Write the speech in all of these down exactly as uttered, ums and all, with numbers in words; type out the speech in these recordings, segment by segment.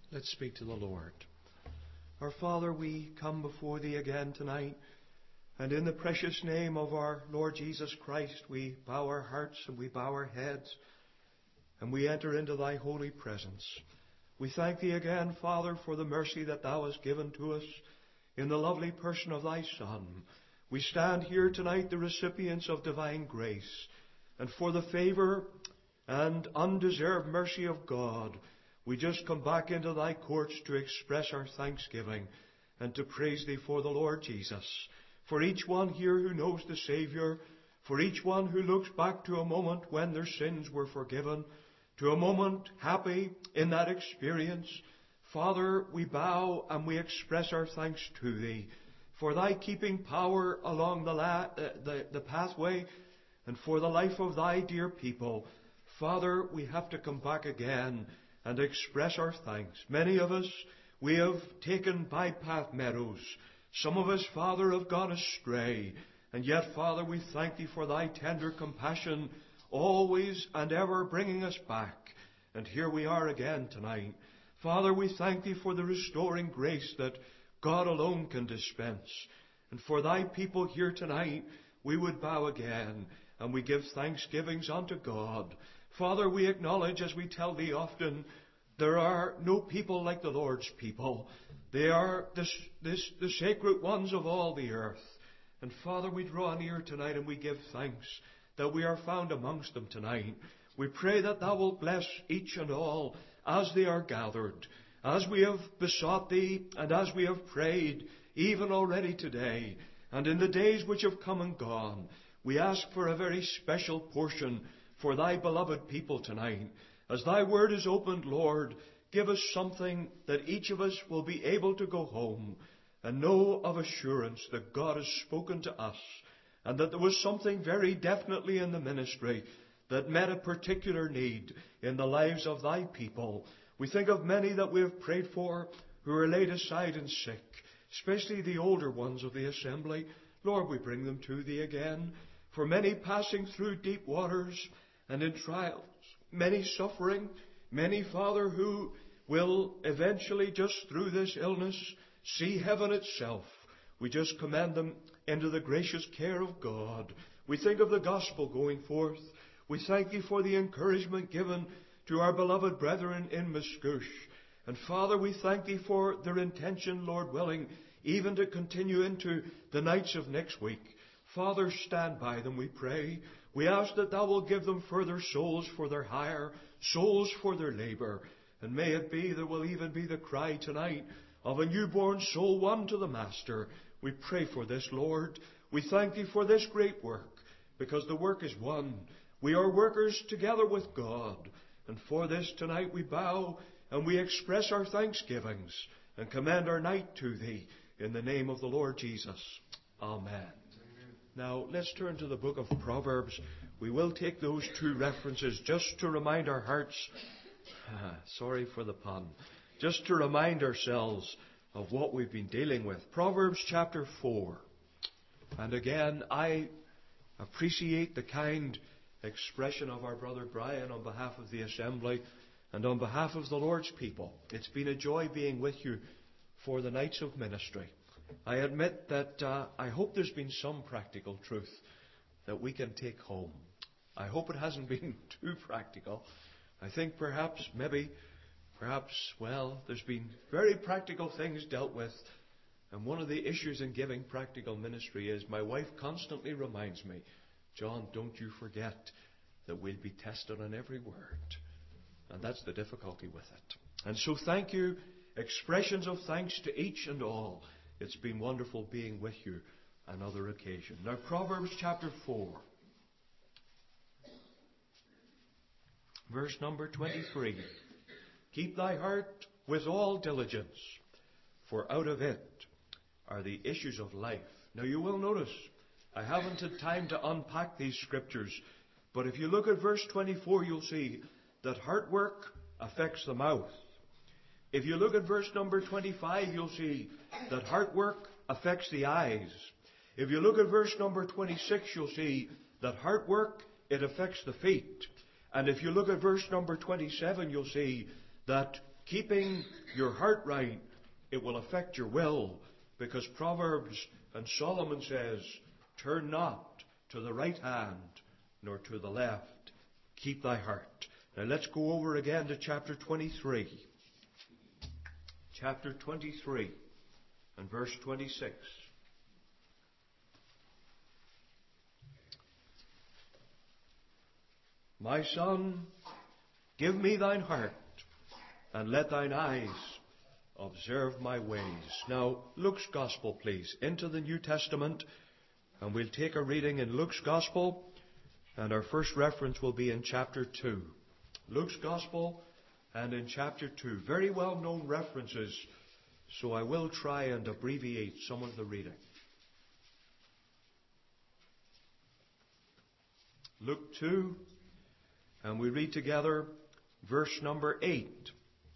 Let's speak to the Lord. Our Father, we come before Thee again tonight, and in the precious name of our Lord Jesus Christ, we bow our hearts and we bow our heads, and we enter into Thy holy presence. We thank Thee again, Father, for the mercy that Thou hast given to us in the lovely person of Thy Son. We stand here tonight the recipients of divine grace, and for the favour and undeserved mercy of God, we just come back into Thy courts to express our thanksgiving and to praise Thee for the Lord Jesus. For each one here who knows the Saviour, for each one who looks back to a moment when their sins were forgiven, to a moment happy in that experience, Father, we bow and we express our thanks to Thee for Thy keeping power along the, la- uh, the, the pathway and for the life of Thy dear people. Father, we have to come back again and express our thanks. Many of us, we have taken bypath meadows. Some of us, Father, have gone astray. And yet, Father, we thank Thee for Thy tender compassion, always and ever bringing us back. And here we are again tonight. Father, we thank Thee for the restoring grace that God alone can dispense. And for Thy people here tonight, we would bow again and we give thanksgivings unto God. Father, we acknowledge, as we tell Thee often, there are no people like the Lord's people. They are the, this, the sacred ones of all the earth. And Father, we draw near tonight and we give thanks that we are found amongst them tonight. We pray that Thou wilt bless each and all as they are gathered, as we have besought Thee and as we have prayed, even already today, and in the days which have come and gone. We ask for a very special portion for Thy beloved people tonight. As Thy word is opened, Lord, give us something that each of us will be able to go home and know of assurance that God has spoken to us and that there was something very definitely in the ministry that met a particular need in the lives of Thy people. We think of many that we have prayed for who are laid aside and sick, especially the older ones of the assembly. Lord, we bring them to Thee again. For many passing through deep waters and in trials, many suffering, many, Father, who will eventually, just through this illness, see heaven itself. We just commend them into the gracious care of God. We think of the gospel going forth. We thank Thee for the encouragement given to our beloved brethren in Muskoosh. And Father, we thank Thee for their intention, Lord willing, even to continue into the nights of next week. Father, stand by them, we pray. We ask that Thou wilt give them further souls for their hire, souls for their labour. And may it be there will even be the cry tonight of a newborn soul won to the Master. We pray for this, Lord. We thank Thee for this great work, because the work is one. We are workers together with God. And for this tonight we bow and we express our thanksgivings and commend our night to Thee in the name of the Lord Jesus. Amen. Now, let's turn to the book of Proverbs. We will take those two references just to remind our hearts, sorry for the pun, just to remind ourselves of what we've been dealing with. Proverbs chapter four. And again, I appreciate the kind expression of our brother Brian on behalf of the assembly and on behalf of the Lord's people. It's been a joy being with you for the nights of ministry. I admit that uh, I hope there's been some practical truth that we can take home. I hope it hasn't been too practical. I think perhaps, maybe, perhaps, well, there's been very practical things dealt with. And one of the issues in giving practical ministry is my wife constantly reminds me, John, don't you forget that we'll be tested on every word. And that's the difficulty with it. And so thank you, expressions of thanks to each and all. It's been wonderful being with you another occasion. Now, Proverbs chapter four, verse number twenty-three. Keep thy heart with all diligence, for out of it are the issues of life. Now, you will notice, I haven't had time to unpack these scriptures, but if you look at verse twenty-four, you'll see that heart work affects the mouth. If you look at verse number twenty-five, you'll see that heart work affects the eyes. If you look at verse number twenty-six, you'll see that heart work, it affects the feet. And if you look at verse number twenty-seven, you'll see that keeping your heart right, it will affect your will, because Proverbs and Solomon says, turn not to the right hand nor to the left. Keep thy heart. Now let's go over again to chapter twenty-three. Chapter twenty-three and verse twenty-six. My son, give me thine heart, and let thine eyes observe my ways. Now, Luke's Gospel, please, into the New Testament, and we'll take a reading in Luke's Gospel, and our first reference will be in chapter two. Luke's Gospel and in chapter two. Very well-known references, so I will try and abbreviate some of the reading. Luke two, and we read together verse number eight.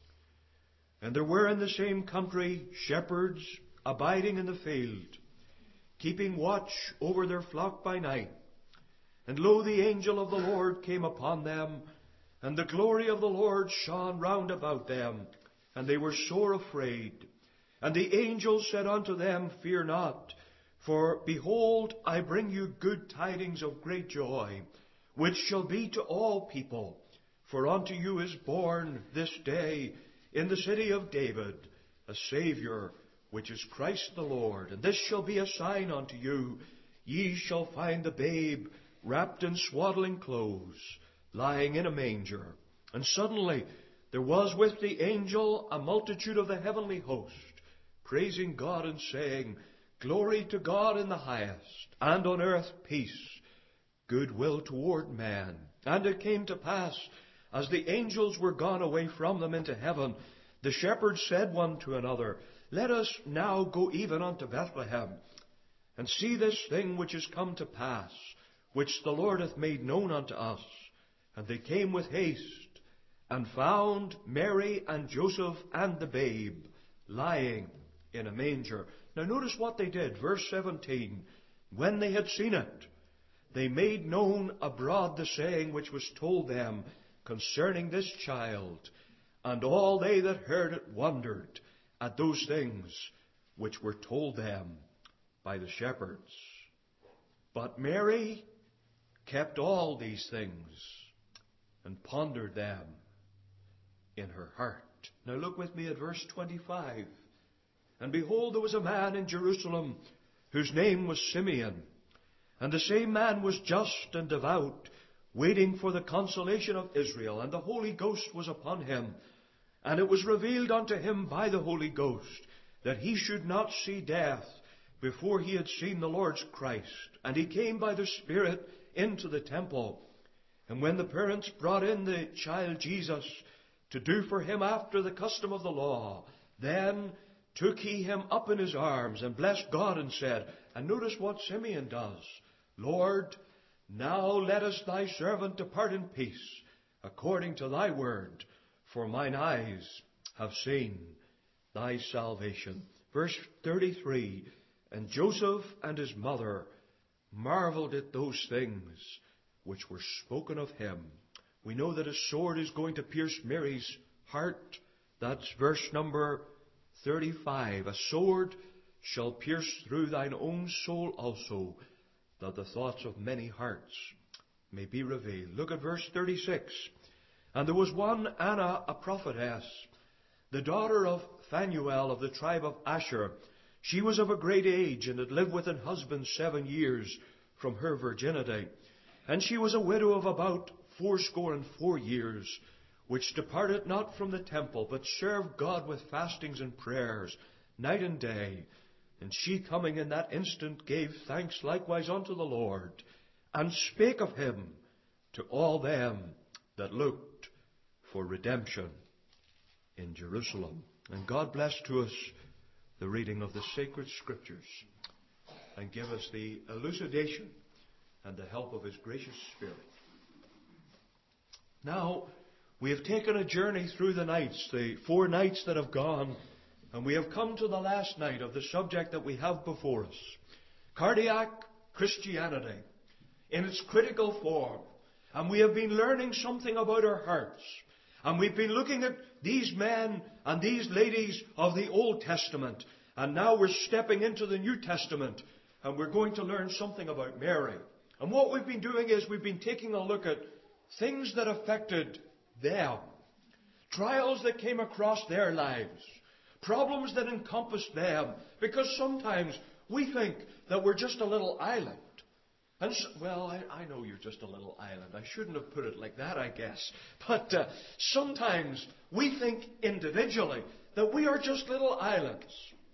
And there were in the same country shepherds abiding in the field, keeping watch over their flock by night. And lo, the angel of the Lord came upon them, and the glory of the Lord shone round about them, and they were sore afraid. And the angel said unto them, Fear not, for behold, I bring you good tidings of great joy, which shall be to all people. For unto you is born this day in the city of David a Saviour, which is Christ the Lord. And this shall be a sign unto you. Ye shall find the babe wrapped in swaddling clothes, lying in a manger. And suddenly there was with the angel a multitude of the heavenly host, praising God and saying, Glory to God in the highest, and on earth peace, goodwill toward man. And it came to pass, as the angels were gone away from them into heaven, the shepherds said one to another, Let us now go even unto Bethlehem, and see this thing which is come to pass, which the Lord hath made known unto us. And they came with haste, and found Mary and Joseph and the babe lying in a manger. Now notice what they did. Verse seventeen. When they had seen it, they made known abroad the saying which was told them concerning this child. And all they that heard it wondered at those things which were told them by the shepherds. But Mary kept all these things and pondered them in her heart. Now look with me at verse twenty-five. And behold, there was a man in Jerusalem whose name was Simeon. And the same man was just and devout, waiting for the consolation of Israel. And the Holy Ghost was upon him. And it was revealed unto him by the Holy Ghost that he should not see death before he had seen the Lord's Christ. And he came by the Spirit into the temple. And when the parents brought in the child Jesus to do for him after the custom of the law, then took he him up in his arms and blessed God and said, and notice what Simeon does, Lord, now lettest thy servant depart in peace, according to thy word, for mine eyes have seen thy salvation. Verse thirty-three, and Joseph and his mother marveled at those things which were spoken of him. We know that a sword is going to pierce Mary's heart. That's verse number thirty-five. A sword shall pierce through thine own soul also, that the thoughts of many hearts may be revealed. Look at verse thirty-six. And there was one Anna, a prophetess, the daughter of Phanuel of the tribe of Asher. She was of a great age, and had lived with an husband seven years from her virginity. And she was a widow of about fourscore and four years, which departed not from the temple, but served God with fastings and prayers, night and day. And she coming in that instant gave thanks likewise unto the Lord, and spake of him to all them that looked for redemption in Jerusalem. And God bless to us the reading of the sacred Scriptures, and give us the elucidation and the help of His gracious Spirit. Now, we have taken a journey through the nights, the four nights that have gone, and we have come to the last night of the subject that we have before us. Cardiac Christianity in its critical form. And we have been learning something about our hearts. And we've been looking at these men and these ladies of the Old Testament. And now we're stepping into the New Testament. And we're going to learn something about Mary. And what we've been doing is we've been taking a look at things that affected them. Trials that came across their lives. Problems that encompassed them. Because sometimes we think that we're just a little island. And so, well, I, I know you're just a little island. I shouldn't have put it like that, I guess. But uh, sometimes we think individually that we are just little islands.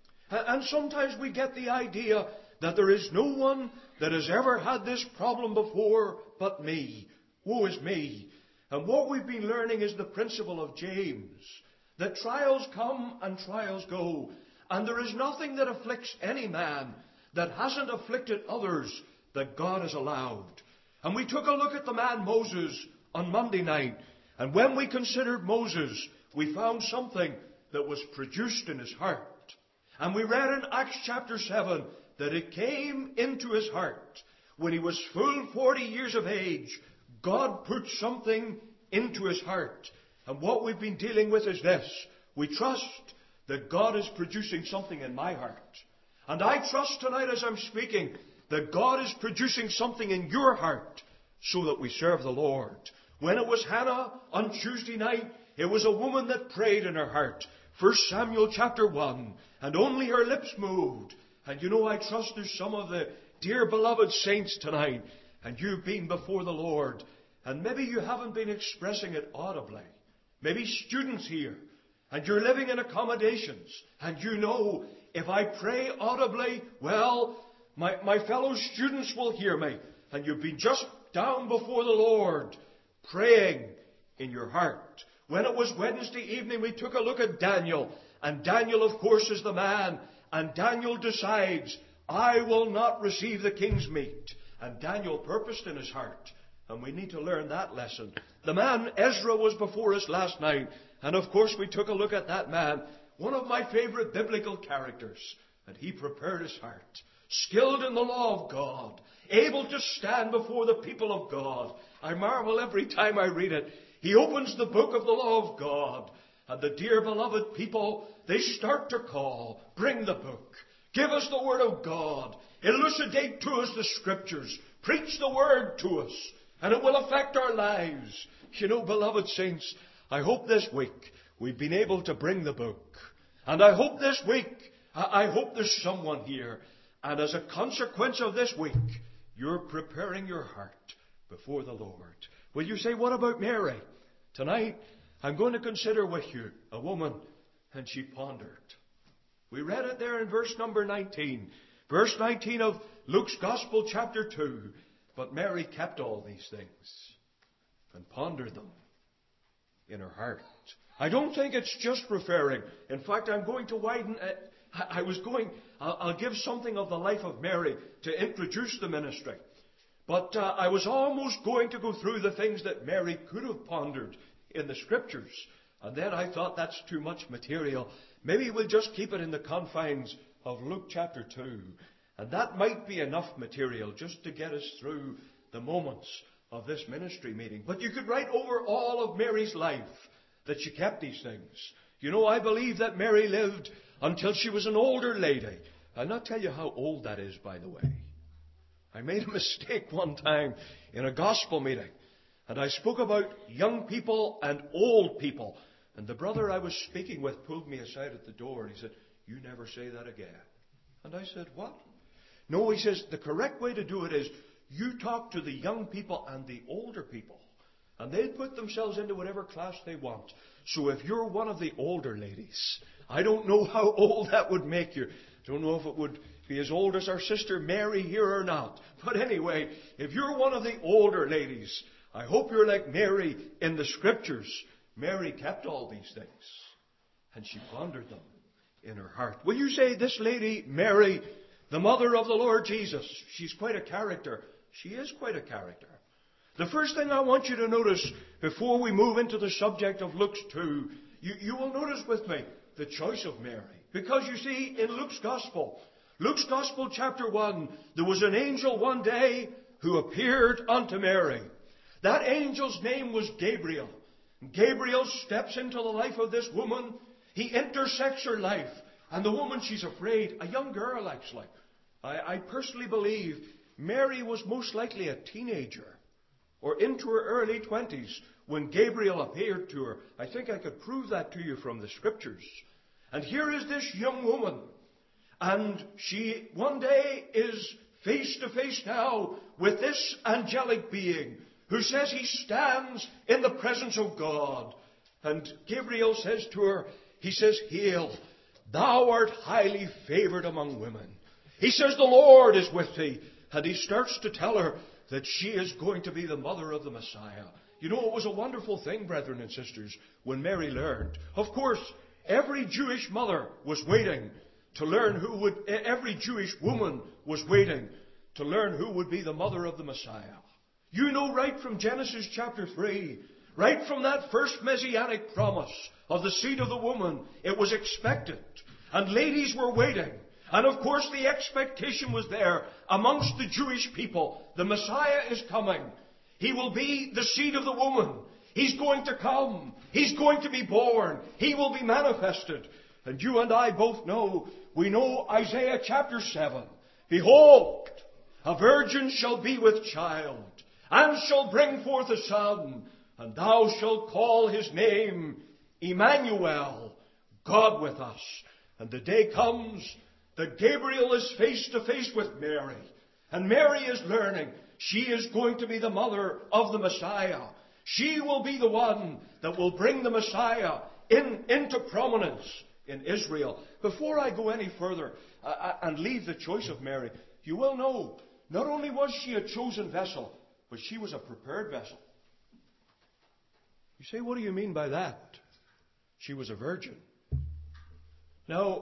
And sometimes we get the idea that there is no one that has ever had this problem before but me. Woe is me. And what we've been learning is the principle of James. That trials come and trials go. And there is nothing that afflicts any man that hasn't afflicted others that God has allowed. And we took a look at the man Moses on Monday night. And when we considered Moses, we found something that was produced in his heart. And we read in Acts chapter seven that it came into his heart. When he was full forty years of age, God put something into his heart. And what we've been dealing with is this. We trust that God is producing something in my heart. And I trust tonight as I'm speaking that God is producing something in your heart so that we serve the Lord. When it was Hannah on Tuesday night, it was a woman that prayed in her heart. First Samuel chapter one. And only her lips moved. And you know, I trust there's some of the dear beloved saints tonight. And you've been before the Lord. And maybe you haven't been expressing it audibly. Maybe students here. And you're living in accommodations. And you know, if I pray audibly, well, my, my fellow students will hear me. And you've been just down before the Lord, praying in your heart. When it was Wednesday evening, we took a look at Daniel. And Daniel, of course, is the man. And Daniel decides, I will not receive the king's meat. And Daniel purposed in his heart. And we need to learn that lesson. The man Ezra was before us last night. And of course we took a look at that man. One of my favorite biblical characters. And he prepared his heart. Skilled in the law of God. Able to stand before the people of God. I marvel every time I read it. He opens the book of the law of God. And the dear beloved people, they start to call. Bring the book. Give us the word of God. Elucidate to us the scriptures. Preach the word to us. And it will affect our lives. You know, beloved saints, I hope this week we've been able to bring the book. And I hope this week, I hope there's someone here. And as a consequence of this week, you're preparing your heart before the Lord. Will you say, what about Mary? Tonight, I'm going to consider with you a woman, and she pondered. We read it there in verse number nineteen. Verse nineteen of Luke's Gospel, chapter two. But Mary kept all these things and pondered them in her heart. I don't think it's just referring. In fact, I'm going to widen it. I was going, I'll give something of the life of Mary to introduce the ministry. But uh, I was almost going to go through the things that Mary could have pondered in the scriptures. And then I thought that's too much material. Maybe we'll just keep it in the confines of Luke chapter two. And that might be enough material just to get us through the moments of this ministry meeting. But you could write over all of Mary's life that she kept these things. You know, I believe that Mary lived until she was an older lady. I'll not tell you how old that is, by the way. I made a mistake one time in a gospel meeting. And I spoke about young people and old people. And the brother I was speaking with pulled me aside at the door and he said, you never say that again. And I said, what? No, he says, the correct way to do it is you talk to the young people and the older people. And they'll put themselves into whatever class they want. So if you're one of the older ladies, I don't know how old that would make you. Don't know if it would be as old as our sister Mary here or not. But anyway, if you're one of the older ladies, I hope you're like Mary in the scriptures. Mary kept all these things. And she pondered them in her heart. Will you say this lady, Mary, the mother of the Lord Jesus, she's quite a character. She is quite a character. The first thing I want you to notice before we move into the subject of Luke two, you, you will notice with me the choice of Mary. Because you see, in Luke's Gospel, Luke's Gospel chapter one, there was an angel one day who appeared unto Mary. That angel's name was Gabriel. Gabriel steps into the life of this woman. He intersects her life. And the woman, she's afraid. A young girl, actually. I, I personally believe Mary was most likely a teenager or into her early twenties when Gabriel appeared to her. I think I could prove that to you from the Scriptures. And here is this young woman. And she one day is face to face now with this angelic being who says he stands in the presence of God. And Gabriel says to her, he says, "Hail, thou art highly favored among women." He says, "The Lord is with thee." And he starts to tell her that she is going to be the mother of the Messiah. You know, it was a wonderful thing, brethren and sisters, when Mary learned. Of course, every Jewish mother was waiting to learn who would, every Jewish woman was waiting to learn who would be the mother of the Messiah. You know, right from Genesis chapter three, right from that first messianic promise of the seed of the woman, it was expected. And ladies were waiting. And of course the expectation was there amongst the Jewish people. The Messiah is coming. He will be the seed of the woman. He's going to come. He's going to be born. He will be manifested. And you and I both know, we know Isaiah chapter seven. "Behold, a virgin shall be with child, and shall bring forth a son, and thou shalt call his name Emmanuel, God with us." And the day comes that Gabriel is face to face with Mary. And Mary is learning she is going to be the mother of the Messiah. She will be the one that will bring the Messiah in, into prominence in Israel. Before I go any further uh, and leave the choice of Mary, you will know, not only was she a chosen vessel, but she was a prepared vessel. You say, what do you mean by that? She was a virgin. Now,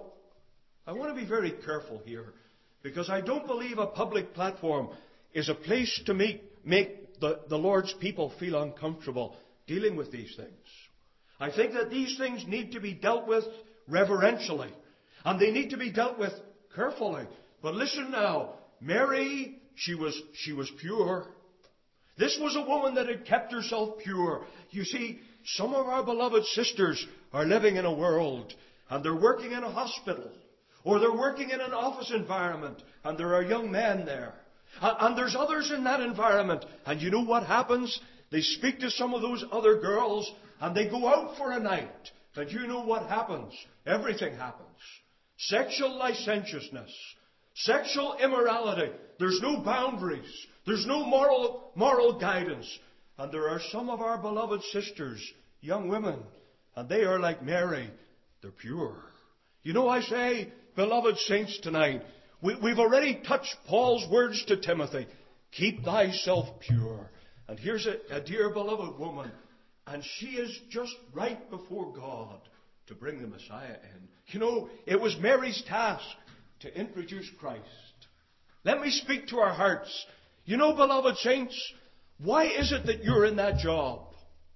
I want to be very careful here, because I don't believe a public platform is a place to make, make the, the Lord's people feel uncomfortable dealing with these things. I think that these things need to be dealt with reverentially, and they need to be dealt with carefully. But listen now, Mary, she was, she was pure. This was a woman that had kept herself pure. You see, some of our beloved sisters are living in a world, and they're working in a hospital, or they're working in an office environment, and there are young men there. And there's others in that environment. And you know what happens? They speak to some of those other girls, and they go out for a night. And you know what happens? Everything happens. Sexual licentiousness, sexual immorality. There's no boundaries. There's no moral, moral guidance. And there are some of our beloved sisters, young women, and they are like Mary. They're pure. You know, I say, beloved saints, tonight, we, we've already touched Paul's words to Timothy. Keep thyself pure. And here's a, a dear beloved woman, and she is just right before God to bring the Messiah in. You know, it was Mary's task to introduce Christ. Let me speak to our hearts. You know, beloved saints, why is it that you're in that job?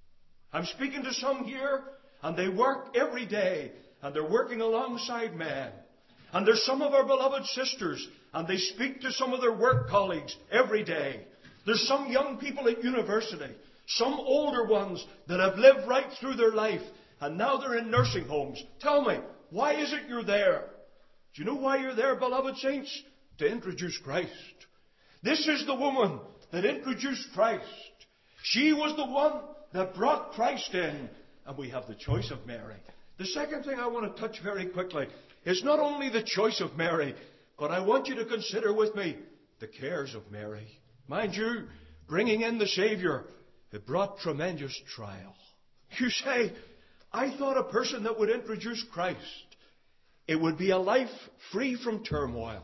I'm speaking to some here, and they work every day, and they're working alongside men. And there's some of our beloved sisters, and they speak to some of their work colleagues every day. There's some young people at university, some older ones that have lived right through their life, and now they're in nursing homes. Tell me, why is it you're there? Do you know why you're there, beloved saints? To introduce Christ. This is the woman that introduced Christ. She was the one that brought Christ in, and we have the choice of Mary. The second thing I want to touch very quickly is not only the choice of Mary, but I want you to consider with me the cares of Mary. Mind you, bringing in the Savior, it brought tremendous trial. You say, I thought a person that would introduce Christ, it would be a life free from turmoil.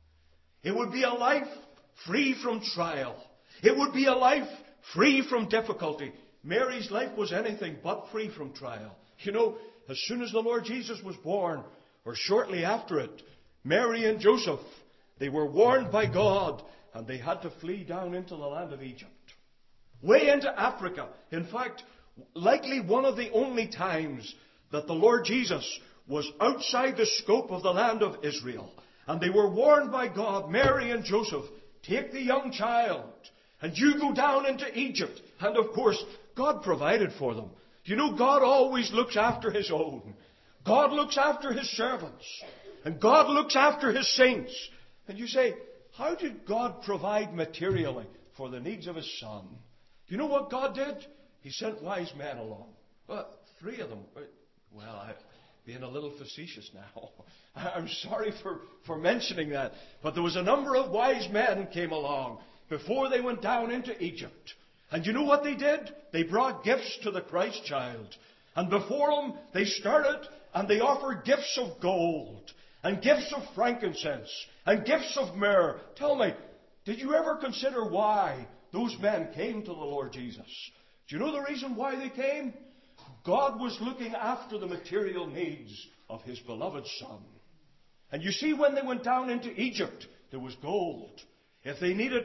It would be a life free from trial. It would be a life free from difficulty. Mary's life was anything but free from trial. You know, as soon as the Lord Jesus was born, or shortly after it, Mary and Joseph, they were warned by God, and they had to flee down into the land of Egypt. Way into Africa. In fact, likely one of the only times that the Lord Jesus was outside the scope of the land of Israel. And they were warned by God, Mary and Joseph, take the young child, and you go down into Egypt. And of course, God provided for them. Do you know God always looks after His own? God looks after His servants. And God looks after His saints. And you say, how did God provide materially for the needs of His Son? Do you know what God did? He sent wise men along. Well, three of them. Well, I'm being a little facetious now. I'm sorry for, for mentioning that. But there was a number of wise men came along before they went down into Egypt. And you know what they did? They brought gifts to the Christ child. And before them, they started and they offered gifts of gold and gifts of frankincense and gifts of myrrh. Tell me, did you ever consider why those men came to the Lord Jesus? Do you know the reason why they came? God was looking after the material needs of His beloved Son. And you see, when they went down into Egypt, there was gold. If they needed,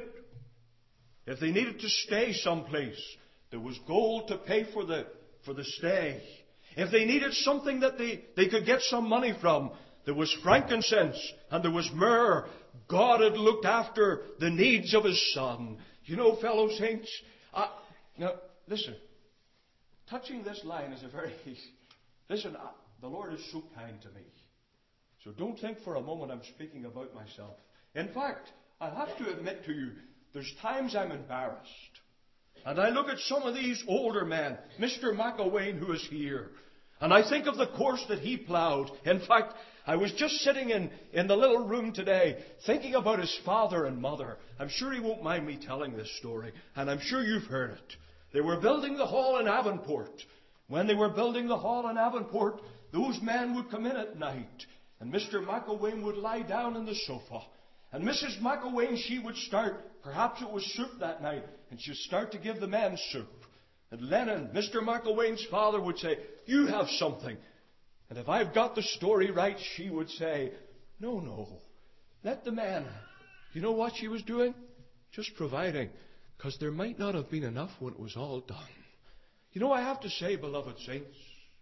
if they needed to stay someplace, there was gold to pay for the, for the stay. If they needed something that they, they could get some money from, there was frankincense and there was myrrh. God had looked after the needs of His Son. You know, fellow saints, uh, now, listen. Touching this line is a very... Listen, uh, the Lord is so kind to me. So don't think for a moment I'm speaking about myself. In fact, I have to admit to you, there's times I'm embarrassed. And I look at some of these older men, Mister McElwain, who is here, and I think of the course that he plowed. In fact, I was just sitting in, in the little room today, thinking about his father and mother. I'm sure he won't mind me telling this story, and I'm sure you've heard it. They were building the hall in Avonport. When they were building the hall in Avonport, those men would come in at night, and Mister McElwain would lie down on the sofa. And Missus McElwain, she would start, perhaps it was soup that night, and she'd start to give the men soup. And Lennon, Mister McElwain's father, would say, "You have something." And if I've got the story right, she would say, "No, no, let the men." You know what she was doing? Just providing. Because there might not have been enough when it was all done. You know, I have to say, beloved saints,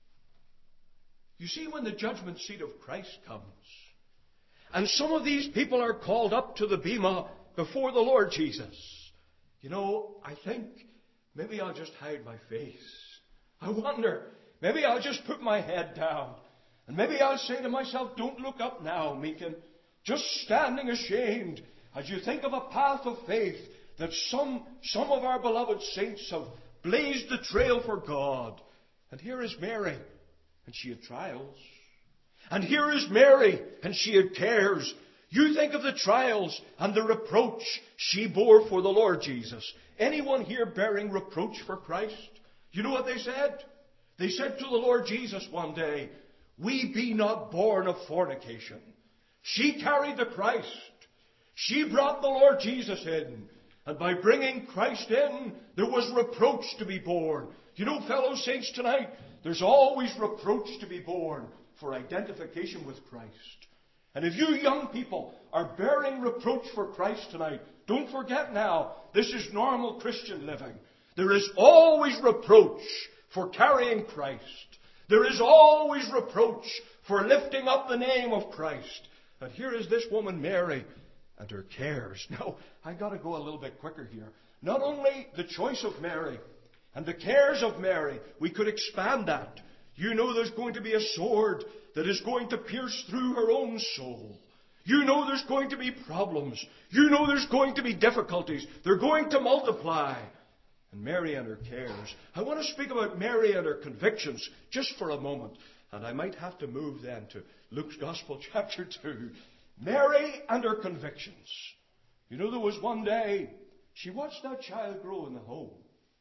you see, when the judgment seat of Christ comes, and some of these people are called up to the bema before the Lord Jesus, you know, I think maybe I'll just hide my face. I wonder, maybe I'll just put my head down. And maybe I'll say to myself, don't look up now, Meekin. Just standing ashamed as you think of a path of faith that some, some of our beloved saints have blazed the trail for God. And here is Mary, and she had trials. And here is Mary, and she had cares. You think of the trials and the reproach she bore for the Lord Jesus. Anyone here bearing reproach for Christ? You know what they said? They said to the Lord Jesus one day, "We be not born of fornication." She carried the Christ. She brought the Lord Jesus in. And by bringing Christ in, there was reproach to be borne. You know, fellow saints, tonight, there's always reproach to be borne for identification with Christ. And if you young people are bearing reproach for Christ tonight, don't forget now, this is normal Christian living. There is always reproach for carrying Christ. There is always reproach for lifting up the name of Christ. And here is this woman, Mary, and her cares. Now, I've got to go a little bit quicker here. Not only the choice of Mary and the cares of Mary, we could expand that. You know there's going to be a sword that is going to pierce through her own soul. You know there's going to be problems. You know there's going to be difficulties. They're going to multiply. And Mary and her cares. I want to speak about Mary and her convictions just for a moment. And I might have to move then to Luke's Gospel chapter two. Mary and her convictions. You know, there was one day, she watched that child grow in the home.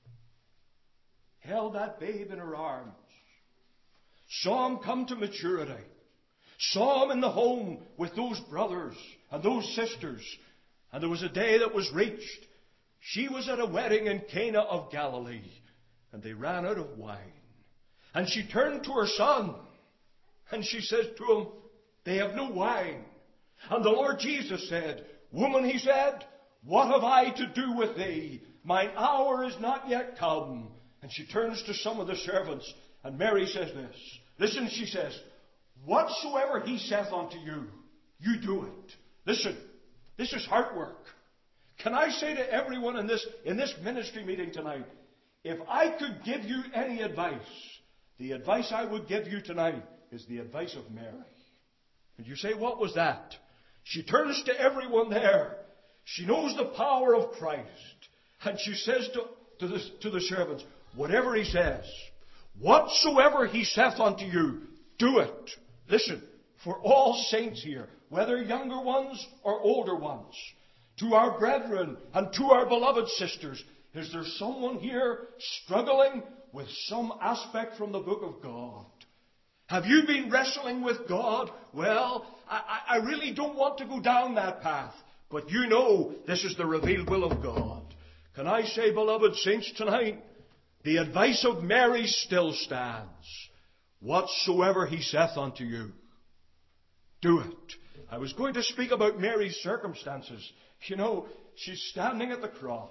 Held that babe in her arms. Saw him come to maturity. Saw him in the home with those brothers and those sisters. And there was a day that was reached. She was at a wedding in Cana of Galilee. And they ran out of wine. And she turned to her son. And she says to him, "They have no wine." And the Lord Jesus said, "Woman," he said, "what have I to do with thee? Mine hour is not yet come." And she turns to some of the servants. And Mary says this. Listen, she says, "Whatsoever he saith unto you, you do it." Listen, this is heart work. Can I say to everyone in this, in this ministry meeting tonight, If I could give you any advice, the advice I would give you tonight is the advice of Mary. And you say, what was that? She turns to everyone there. She knows the power of Christ. And she says to, to, the, to the servants, whatever he says, whatsoever he saith unto you, do it. Listen, for all saints here, whether younger ones or older ones, to our brethren and to our beloved sisters, is there someone here struggling with some aspect from the book of God? Have you been wrestling with God? Well, I, I really don't want to go down that path. But you know this is the revealed will of God. Can I say, beloved saints, tonight, the advice of Mary still stands. Whatsoever he saith unto you, do it. I was going to speak about Mary's circumstances. You know, she's standing at the cross.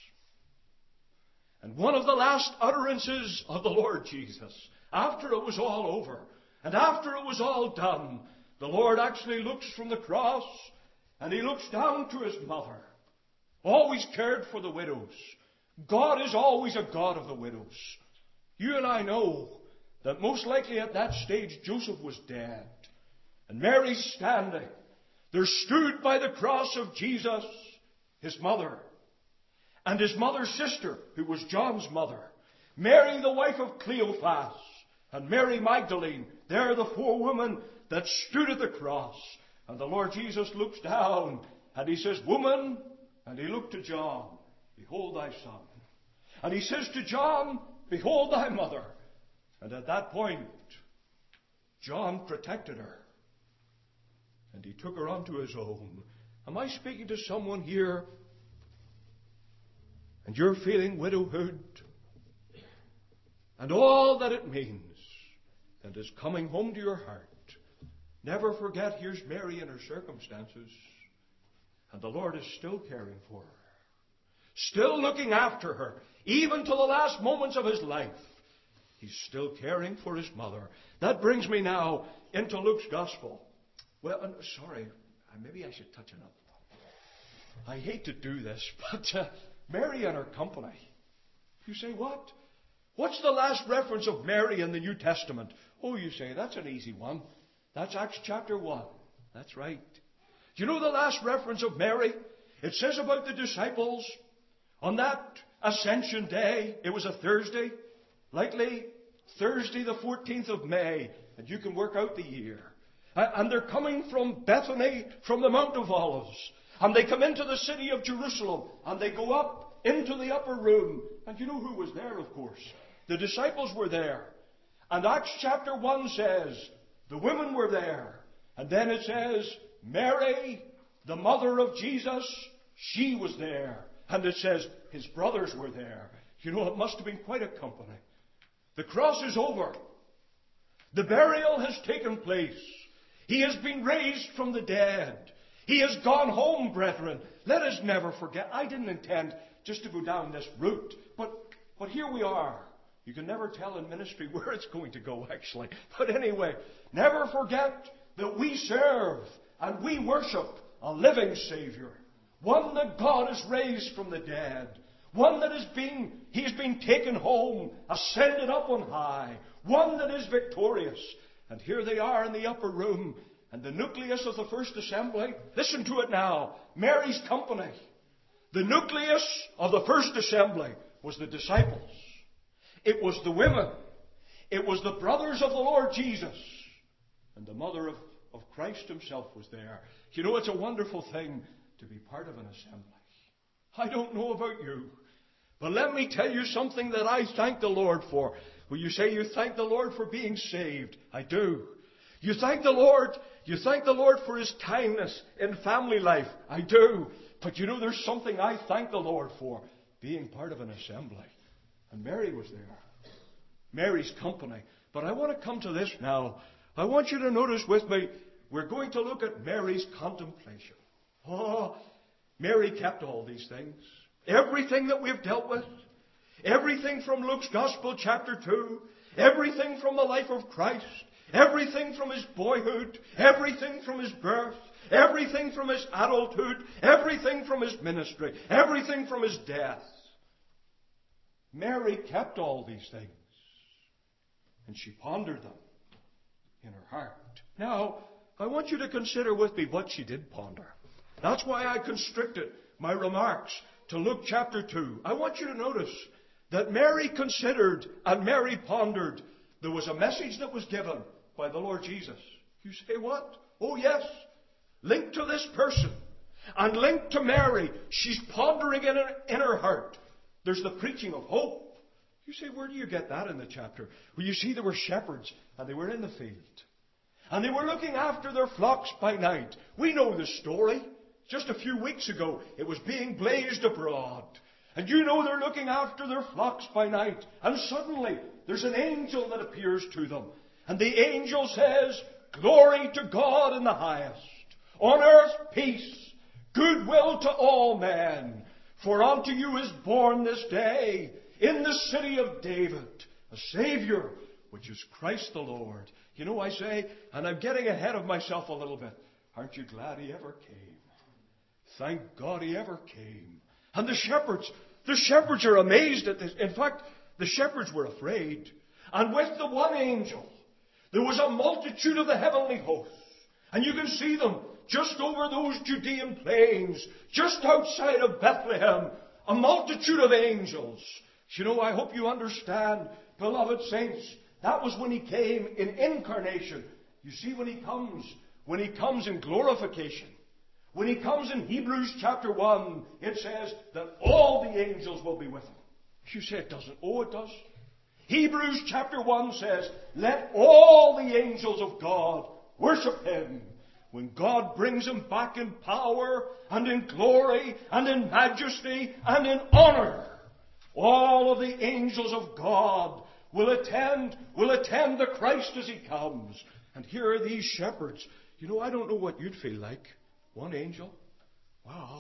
And one of the last utterances of the Lord Jesus, after it was all over, and after it was all done, the Lord actually looks from the cross, and he looks down to his mother. Always cared for the widows. God is always a God of the widows. You and I know that most likely at that stage Joseph was dead. And Mary's standing. There stood by the cross of Jesus his mother. And his mother's sister, who was John's mother. Mary, the wife of Cleophas. And Mary Magdalene. They're the four women that stood at the cross. And the Lord Jesus looks down and he says, woman, and he looked to John, behold thy son. And he says to John, behold thy mother. And at that point, John protected her. And he took her unto his own. Am I speaking to someone here? And you're feeling widowhood and all that it means, and is coming home to your heart. Never forget, here's Mary in her circumstances. And the Lord is still caring for her. Still looking after her. Even to the last moments of his life. He's still caring for his mother. That brings me now into Luke's Gospel. Well, uh, sorry. Maybe I should touch it up. I hate to do this, but uh, Mary and her company. You say, what? What's the last reference of Mary in the New Testament? Oh, you say, that's an easy one. That's Acts chapter one. That's right. Do you know the last reference of Mary? It says about the disciples on that Ascension Day. It was a Thursday. Likely Thursday the fourteenth of May. And you can work out the year. And they're coming from Bethany, from the Mount of Olives. And they come into the city of Jerusalem. And they go up into the upper room. And you know who was there, of course? The disciples were there. And Acts chapter one says, the women were there. And then it says, Mary, the mother of Jesus, she was there. And it says, his brothers were there. You know, it must have been quite a company. The cross is over. The burial has taken place. He has been raised from the dead. He has gone home, brethren. Let us never forget. I didn't intend just to go down this route. But, but here we are. You can never tell in ministry where it's going to go, actually. But anyway, never forget that we serve and we worship a living Savior. One that God has raised from the dead. One that has been, He has been taken home, ascended up on high. One that is victorious. And here they are in the upper room. And the nucleus of the first assembly, listen to it now, Mary's company. The nucleus of the first assembly was the disciples. It was the women. It was the brothers of the Lord Jesus. And the mother of, of Christ himself was there. You know, it's a wonderful thing to be part of an assembly. I don't know about you, but let me tell you something that I thank the Lord for. Will you say you thank the Lord for being saved? I do. You thank the Lord, you thank the Lord for His kindness in family life. I do. But you know, there's something I thank the Lord for, being part of an assembly. And Mary was there. Mary's company. But I want to come to this now. I want you to notice with me, we're going to look at Mary's contemplation. Oh, Mary kept all these things. Everything that we've dealt with. Everything from Luke's Gospel chapter two. Everything from the life of Christ. Everything from His boyhood. Everything from His birth. Everything from His adulthood. Everything from His ministry. Everything from His death. Mary kept all these things, and she pondered them in her heart. Now, I want you to consider with me what she did ponder. That's why I constricted my remarks to Luke chapter two. I want you to notice that Mary considered and Mary pondered. There was a message that was given by the Lord Jesus. You say, what? Oh, yes. Linked to this person and linked to Mary. She's pondering in her, in her heart. There's the preaching of hope. You say, where do you get that in the chapter? Well, you see, there were shepherds and they were in the field. And they were looking after their flocks by night. We know the story. Just a few weeks ago, it was being blazed abroad. And you know they're looking after their flocks by night. And suddenly, there's an angel that appears to them. And the angel says, glory to God in the highest. On earth, peace, goodwill to all men. For unto you is born this day in the city of David a Savior, which is Christ the Lord. You know, I say, and I'm getting ahead of myself a little bit, aren't you glad he ever came? Thank God he ever came. And the shepherds, the shepherds are amazed at this. In fact, the shepherds were afraid. And with the one angel, there was a multitude of the heavenly hosts. And you can see them just over those Judean plains, just outside of Bethlehem, a multitude of angels. You know, I hope you understand, beloved saints, that was when he came in incarnation. You see, when he comes, when he comes in glorification, when he comes in Hebrews chapter one, it says that all the angels will be with him. You say it doesn't. Oh, it does. Hebrews chapter one says, let all the angels of God worship him. When God brings him back in power and in glory and in majesty and in honor, all of the angels of God will attend, will attend the Christ as he comes. And here are these shepherds. You know, I don't know what you'd feel like. One angel? Wow.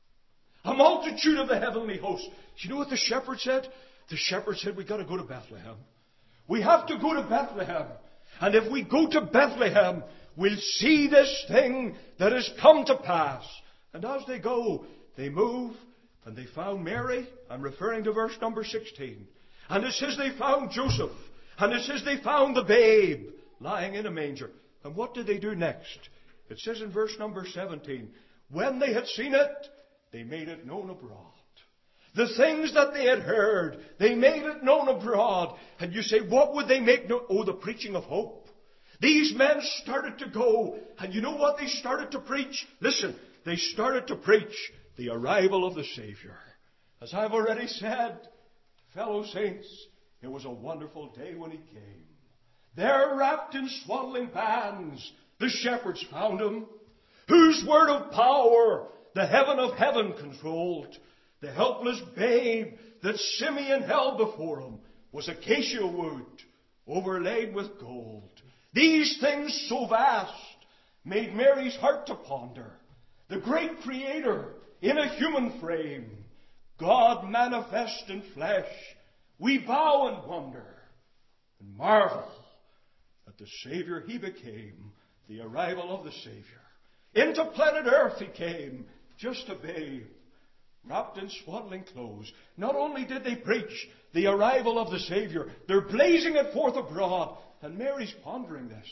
A multitude of the heavenly hosts. You know what the shepherd said? The shepherd said, we've got to go to Bethlehem. We have to go to Bethlehem. And if we go to Bethlehem, we'll see this thing that has come to pass. And as they go, they move, and they found Mary. I'm referring to verse number sixteen. And it says they found Joseph. And it says they found the babe lying in a manger. And what did they do next? It says in verse number seventeen, when they had seen it, they made it known abroad. The things that they had heard, they made it known abroad. And you say, what would they make known? Oh, the preaching of hope. These men started to go, and you know what they started to preach? Listen, they started to preach the arrival of the Savior. As I've already said, fellow saints, it was a wonderful day when he came. There, wrapped in swaddling bands, the shepherds found him, whose word of power the heaven of heaven controlled. The helpless babe that Simeon held before him was acacia wood overlaid with gold. These things so vast made Mary's heart to ponder. The great Creator in a human frame, God manifest in flesh, we bow and wonder and marvel at the Savior he became, the arrival of the Savior. Into planet Earth he came, just a babe, wrapped in swaddling clothes. Not only did they preach the arrival of the Savior, they're blazing it forth abroad. And Mary's pondering this.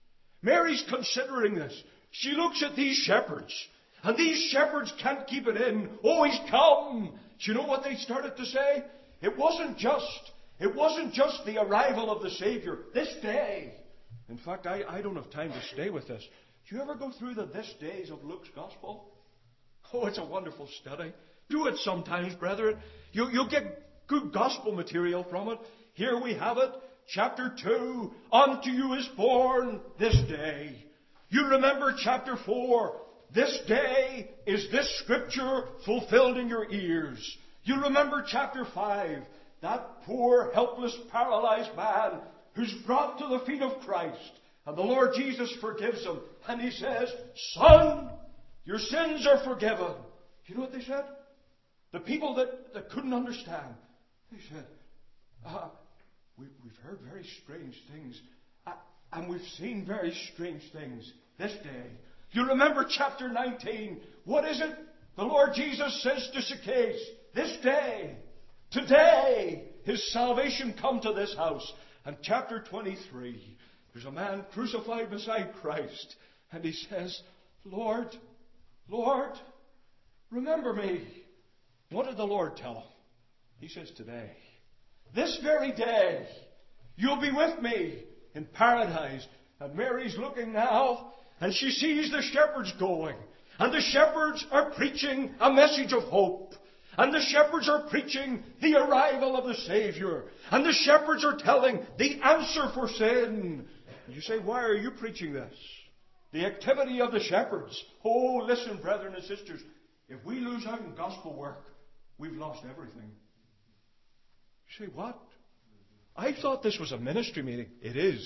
Mary's considering this. She looks at these shepherds. And these shepherds can't keep it in. Oh, he's come. Do you know what they started to say? It wasn't just, it wasn't just the arrival of the Savior this day. In fact, I, I don't have time to stay with this. Do you ever go through the this days of Luke's Gospel? Oh, it's a wonderful study. Do it sometimes, brethren. You, you'll get good gospel material from it. Here we have it. Chapter two, unto you is born this day. You remember chapter four, this day is this scripture fulfilled in your ears. You remember chapter five, that poor, helpless, paralyzed man who's brought to the feet of Christ. And the Lord Jesus forgives him. And he says, son, your sins are forgiven. Do you know what they said? The people that, that couldn't understand. They said, uh, we, we've heard very strange things. Uh, and we've seen very strange things this day. You remember chapter nineteen. What is it? The Lord Jesus says to Zacchaeus, this day, today, his salvation come to this house. And chapter twenty-three, there's a man crucified beside Christ. And he says, Lord, Lord, remember me. What did the Lord tell him? He says, today, this very day, you'll be with me in paradise. And Mary's looking now, and she sees the shepherds going. And the shepherds are preaching a message of hope. And the shepherds are preaching the arrival of the Savior. And the shepherds are telling the answer for sin. And you say, why are you preaching this? The activity of the shepherds. Oh, listen, brethren and sisters. If we lose out in gospel work, we've lost everything. You say, what? I thought this was a ministry meeting. It is.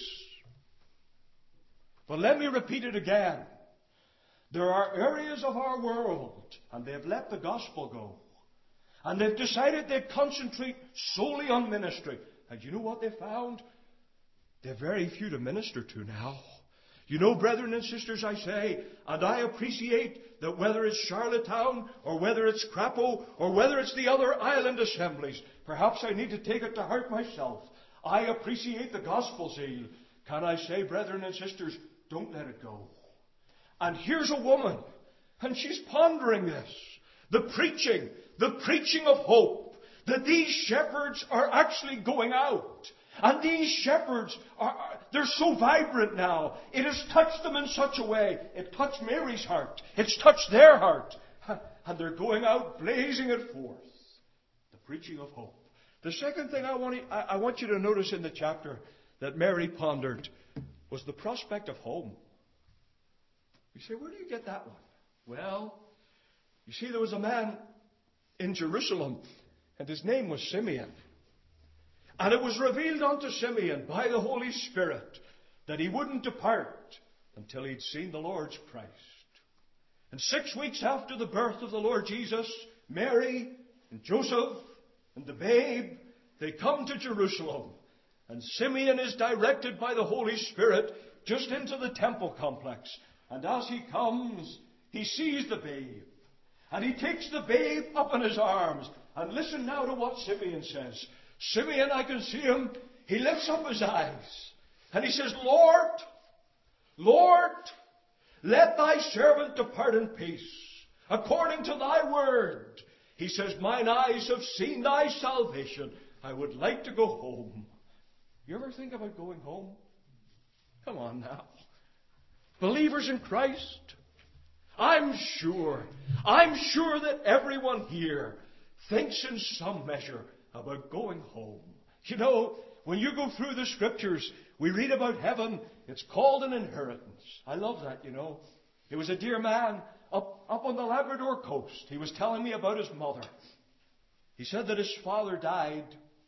But let me repeat it again. There are areas of our world, and they've let the gospel go. And they've decided they'd concentrate solely on ministry. And you know what they found? They're very few to minister to now. You know, brethren and sisters, I say, and I appreciate that whether it's Charlottetown, or whether it's Crapo, or whether it's the other island assemblies, perhaps I need to take it to heart myself. I appreciate the gospel zeal. Can I say, brethren and sisters, don't let it go. And here's a woman, and she's pondering this. The preaching, the preaching of hope, that these shepherds are actually going out. And these shepherds, are, they're so vibrant now. It has touched them in such a way. It touched Mary's heart. It's touched their heart. And they're going out blazing it forth. The preaching of hope. The second thing I want, to, I want you to notice in the chapter that Mary pondered was the prospect of home. You say, where do you get that one? Well, you see, there was a man in Jerusalem, and his name was Simeon. And it was revealed unto Simeon by the Holy Spirit that he wouldn't depart until he'd seen the Lord's Christ. And six weeks after the birth of the Lord Jesus, Mary and Joseph and the babe, they come to Jerusalem. And Simeon is directed by the Holy Spirit just into the temple complex. And as he comes, he sees the babe. And he takes the babe up in his arms. And listen now to what Simeon says. Simeon, I can see him. He lifts up his eyes. And he says, Lord, Lord, let thy servant depart in peace, according to thy word. He says, mine eyes have seen thy salvation. I would like to go home. You ever think about going home? Come on now. Believers in Christ, I'm sure, I'm sure that everyone here thinks in some measure about going home. You know, when you go through the scriptures, we read about heaven. It's called an inheritance. I love that, you know. It was a dear man up, up on the Labrador coast. He was telling me about his mother. He said that his father died.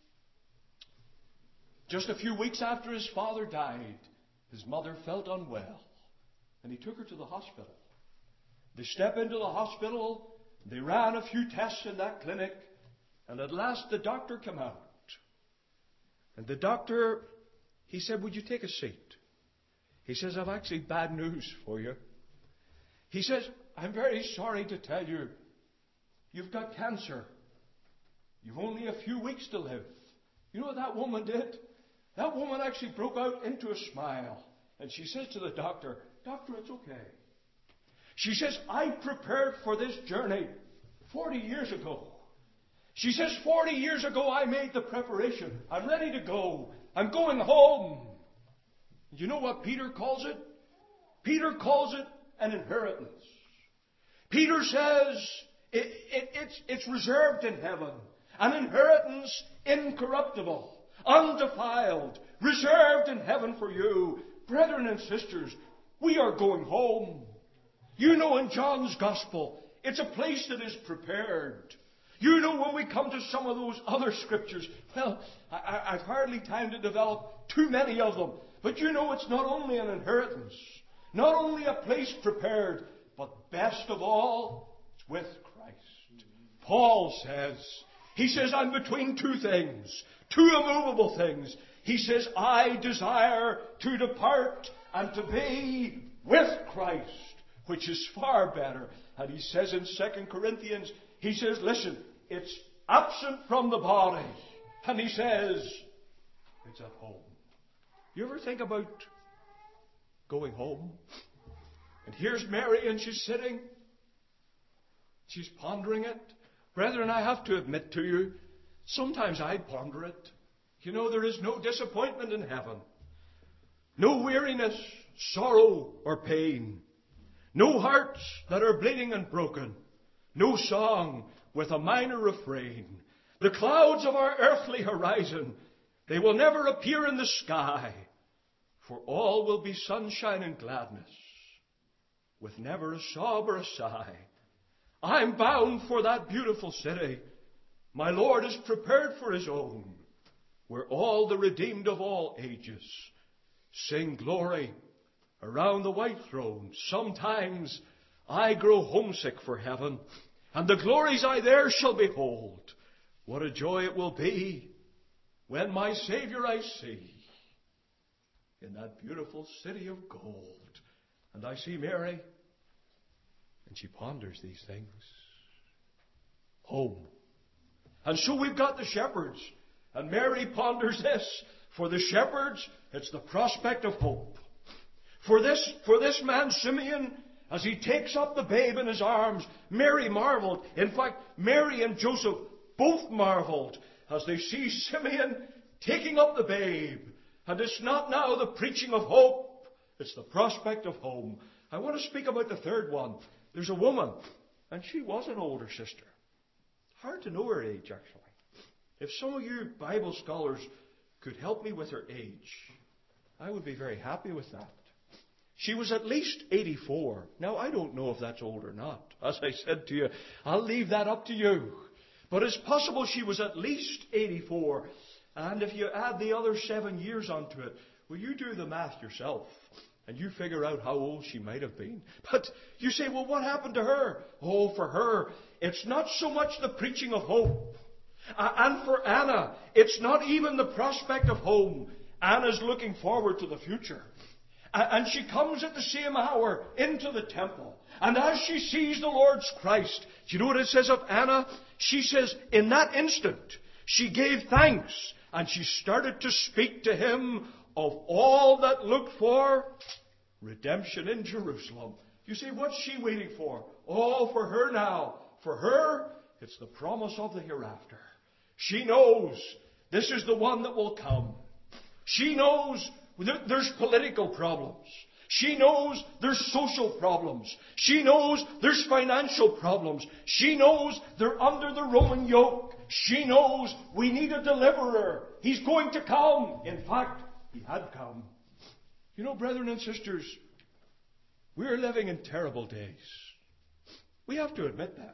Just a few weeks after his father died, his mother felt unwell. And he took her to the hospital. They stepped into the hospital. They ran a few tests in that clinic. And at last the doctor came out. And the doctor, he said, would you take a seat? He says, I've actually bad news for you. He says, I'm very sorry to tell you, you've got cancer. You've only a few weeks to live. You know what that woman did? That woman actually broke out into a smile. And she says to the doctor, Doctor, it's okay. She says, I prepared for this journey forty years ago. She says, forty years ago I made the preparation. I'm ready to go. I'm going home. You know what Peter calls it? Peter calls it an inheritance. Peter says it, it, it's, it's reserved in heaven. An inheritance incorruptible, undefiled, reserved in heaven for you. Brethren and sisters, we are going home. You know, in John's Gospel, it's a place that is prepared. You know, when we come to some of those other scriptures, well, I, I've hardly time to develop too many of them. But you know, it's not only an inheritance, not only a place prepared, but best of all, it's with Christ. Paul says, he says, I'm between two things, two immovable things. He says, I desire to depart and to be with Christ, which is far better. And he says in Second Corinthians, he says, listen, it's absent from the body, And he says, it's at home. You ever think about going home? And here's Mary, and she's sitting. She's pondering it. Brethren, I have to admit to you, sometimes I ponder it. You know, there is no disappointment in heaven. No weariness, sorrow, or pain. No hearts that are bleeding and broken. No song with a minor refrain. The clouds of our earthly horizon, they will never appear in the sky. For all will be sunshine and gladness, with never a sob or a sigh. I'm bound for that beautiful city my Lord has prepared for his own, where all the redeemed of all ages sing glory around the white throne. Sometimes I grow homesick for heaven, and the glories I there shall behold. What a joy it will be when my Savior I see in that beautiful city of gold. And I see Mary, and she ponders these things. Home. And so we've got the shepherds. And Mary ponders this. For the shepherds, it's the prospect of hope. For this, for this man Simeon, as he takes up the babe in his arms, Mary marveled. In fact, Mary and Joseph both marveled as they see Simeon taking up the babe. And it's not now the preaching of hope, it's the prospect of home. I want to speak about the third one. There's a woman, and she was an older sister. Hard to know her age, actually. If some of you Bible scholars could help me with her age, I would be very happy with that. She was at least eighty-four. Now, I don't know if that's old or not. As I said to you, I'll leave that up to you. But it's possible she was at least eighty-four. And if you add the other seven years onto it, well, you do the math yourself. And you figure out how old she might have been. But you say, well, what happened to her? Oh, for her, it's not so much the preaching of hope. Uh, and for Anna, it's not even the prospect of home. Anna's looking forward to the future. Uh, and she comes at the same hour into the temple. And as she sees the Lord's Christ, do you know what it says of Anna? She says, in that instant, she gave thanks. And she started to speak to him of all that looked for redemption in Jerusalem. You say, what's she waiting for? Oh, for her now. For her, it's the promise of the hereafter. She knows this is the one that will come. She knows there's political problems. She knows there's social problems. She knows there's financial problems. She knows they're under the Roman yoke. She knows we need a deliverer. He's going to come. In fact, he had come. You know, brethren and sisters, we're living in terrible days. We have to admit that.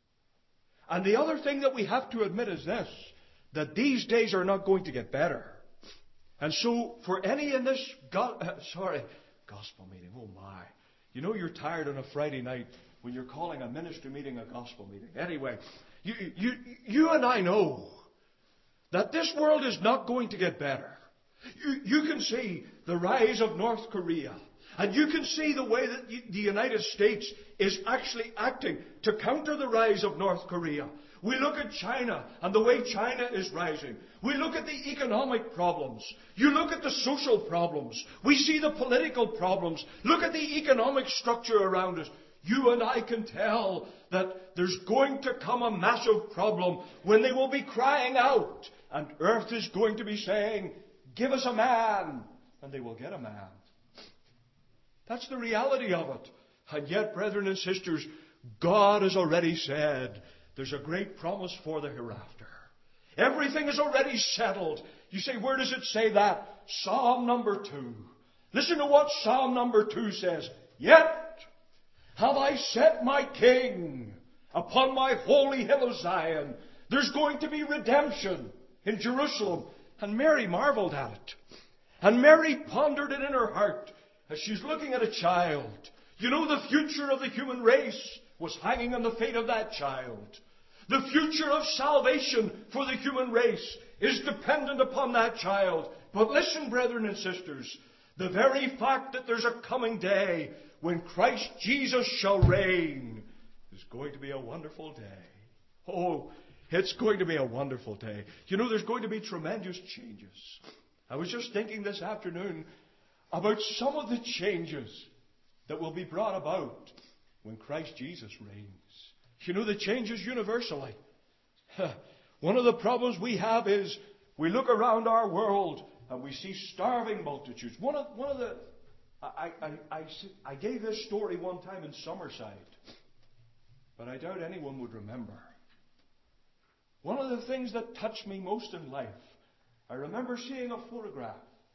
And the other thing that we have to admit is this, that these days are not going to get better. And so, for any in this, go- uh, sorry, gospel meeting, oh my. You know you're tired on a Friday night when you're calling a ministry meeting a gospel meeting. Anyway, you, you, you and I know that this world is not going to get better. You, you can see the rise of North Korea. And you can see the way that the United States is actually acting to counter the rise of North Korea. We look at China and the way China is rising. We look at the economic problems. You look at the social problems. We see the political problems. Look at the economic structure around us. You and I can tell that there's going to come a massive problem when they will be crying out. And earth is going to be saying, give us a man. And they will get a man. That's the reality of it. And yet, brethren and sisters, God has already said there's a great promise for the hereafter. Everything is already settled. You say, where does it say that? Psalm number two. Listen to what Psalm number two says. Yet have I set my king upon my holy hill of Zion. There's going to be redemption in Jerusalem. And Mary marveled at it. And Mary pondered it in her heart as she's looking at a child. You know, the future of the human race was hanging on the fate of that child. The future of salvation for the human race is dependent upon that child. But listen, brethren and sisters, the very fact that there's a coming day when Christ Jesus shall reign is going to be a wonderful day. Oh, It's going to be a wonderful day. You know, there's going to be tremendous changes. I was just thinking this afternoon about some of the changes that will be brought about when Christ Jesus reigns. You know, the changes universally. One of the problems we have is we look around our world and we see starving multitudes. One of, one of the... I, I, I, I gave this story one time in Summerside, but I doubt anyone would remember. One of the things that touched me most in life, I remember seeing a photograph.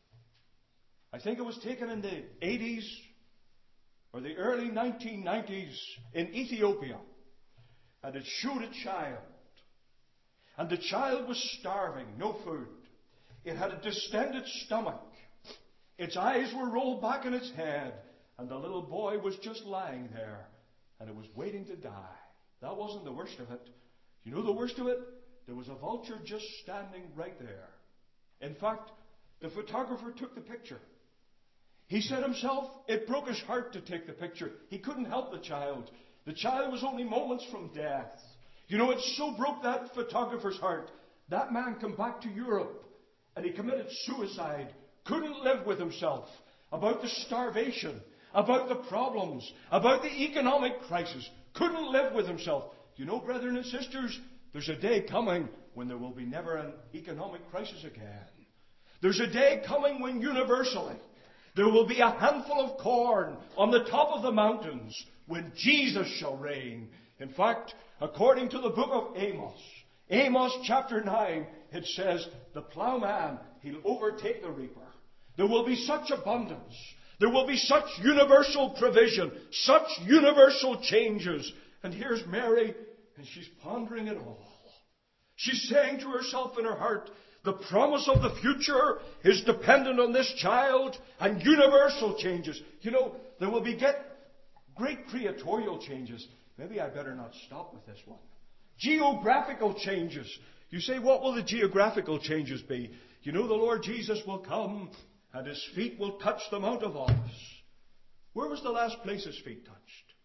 I think it was taken in the eighties or the early nineteen nineties in Ethiopia. And it showed a child. And the child was starving, no food. It had a distended stomach. Its eyes were rolled back in its head. And the little boy was just lying there. And it was waiting to die. That wasn't the worst of it. You know the worst of it? There was a vulture just standing right there. In fact, the photographer took the picture. He said himself, it broke his heart to take the picture. He couldn't help the child. The child was only moments from death. You know, it so broke that photographer's heart. That man came back to Europe and he committed suicide. Couldn't live with himself. About the starvation, about the problems, about the economic crisis. Couldn't live with himself. You know, brethren and sisters, there's a day coming when there will be never an economic crisis again. There's a day coming when universally there will be a handful of corn on the top of the mountains when Jesus shall reign. In fact, according to the book of Amos, Amos chapter nine, it says, the plowman, he'll overtake the reaper. There will be such abundance. There will be such universal provision, such universal changes. And here's Mary, and she's pondering it all. She's saying to herself in her heart, the promise of the future is dependent on this child and universal changes. You know, there will be get great creatorial changes. Maybe I better not stop with this one. Geographical changes. You say, what will the geographical changes be? You know, the Lord Jesus will come and his feet will touch the Mount of Olives. Where was the last place his feet touched?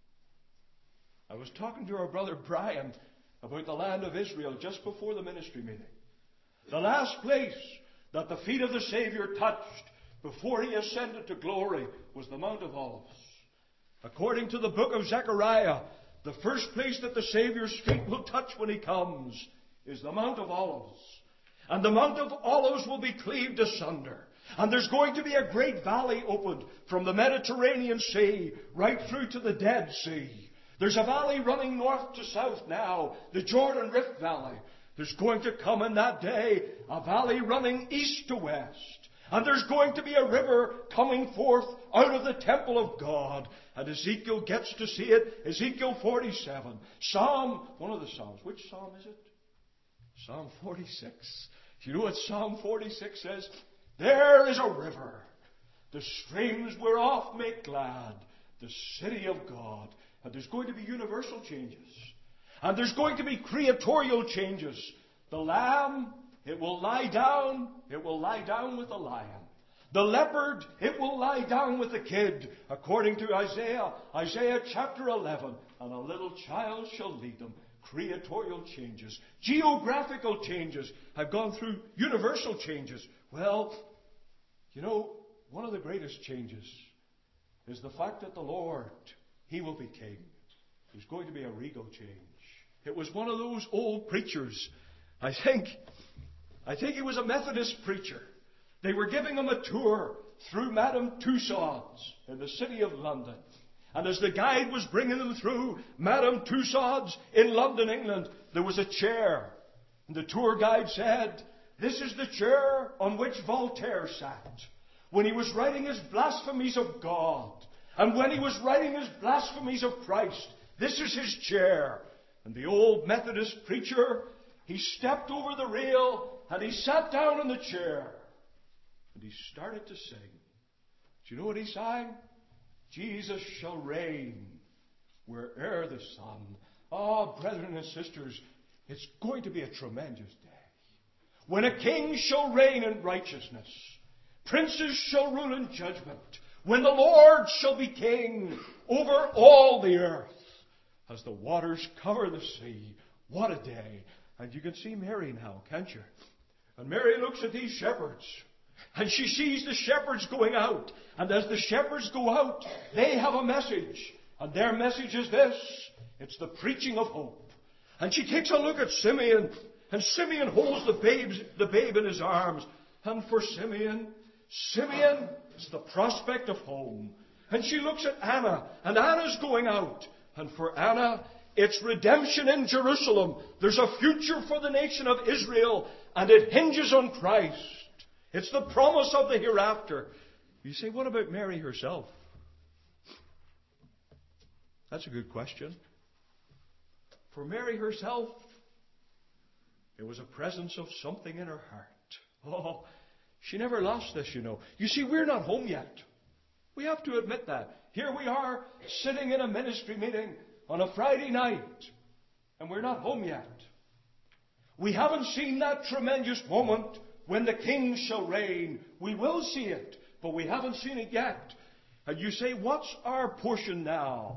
I was talking to our brother Brian about the land of Israel just before the ministry meeting. The last place that the feet of the Savior touched before he ascended to glory was the Mount of Olives. According to the book of Zechariah, the first place that the Savior's feet will touch when he comes is the Mount of Olives. And the Mount of Olives will be cleaved asunder. And there's going to be a great valley opened from the Mediterranean Sea right through to the Dead Sea. There's a valley running north to south now, the Jordan Rift Valley. There's going to come in that day a valley running east to west. And there's going to be a river coming forth out of the temple of God. And Ezekiel gets to see it. Ezekiel forty-seven. Psalm, one of the Psalms. Which Psalm is it? Psalm forty-six. Do you know what Psalm forty-six says? There is a river, the streams whereof make glad the city of God. And there's going to be universal changes. And there's going to be creatorial changes. The lamb, it will lie down. It will lie down with the lion. The leopard, it will lie down with the kid. According to Isaiah, Isaiah chapter eleven. And a little child shall lead them. Creatorial changes. Geographical changes. I've gone through universal changes. Well, you know, one of the greatest changes is the fact that the Lord, he will be king. There's going to be a regal change. It was one of those old preachers. I think, I think he was a Methodist preacher. They were giving him a tour through Madame Tussauds in the city of London. And as the guide was bringing them through Madame Tussauds in London, England, there was a chair. And the tour guide said, this is the chair on which Voltaire sat when he was writing his blasphemies of God. And when he was writing his blasphemies of Christ, this is his chair. And the old Methodist preacher, he stepped over the rail and he sat down in the chair. And he started to sing. Do you know what he sang? Jesus shall reign where'er the sun. Oh, brethren and sisters, it's going to be a tremendous day. When a king shall reign in righteousness, princes shall rule in judgment, when the Lord shall be king over all the earth. As the waters cover the sea, what a day. And you can see Mary now, can't you? And Mary looks at these shepherds. And she sees the shepherds going out. And as the shepherds go out, they have a message. And their message is this. It's the preaching of hope. And she takes a look at Simeon. And Simeon holds the, babes, the babe in his arms. And for Simeon, Simeon is the prospect of home. And she looks at Anna. And Anna's going out. And for Anna, it's redemption in Jerusalem. There's a future for the nation of Israel. And it hinges on Christ. It's the promise of the hereafter. You say, what about Mary herself? That's a good question. For Mary herself, there was a presence of something in her heart. Oh, she never lost this, you know. You see, we're not home yet. We have to admit that. Here we are, sitting in a ministry meeting on a Friday night, and we're not home yet. We haven't seen that tremendous moment when the King shall reign. We will see it, but we haven't seen it yet. And you say, what's our portion now?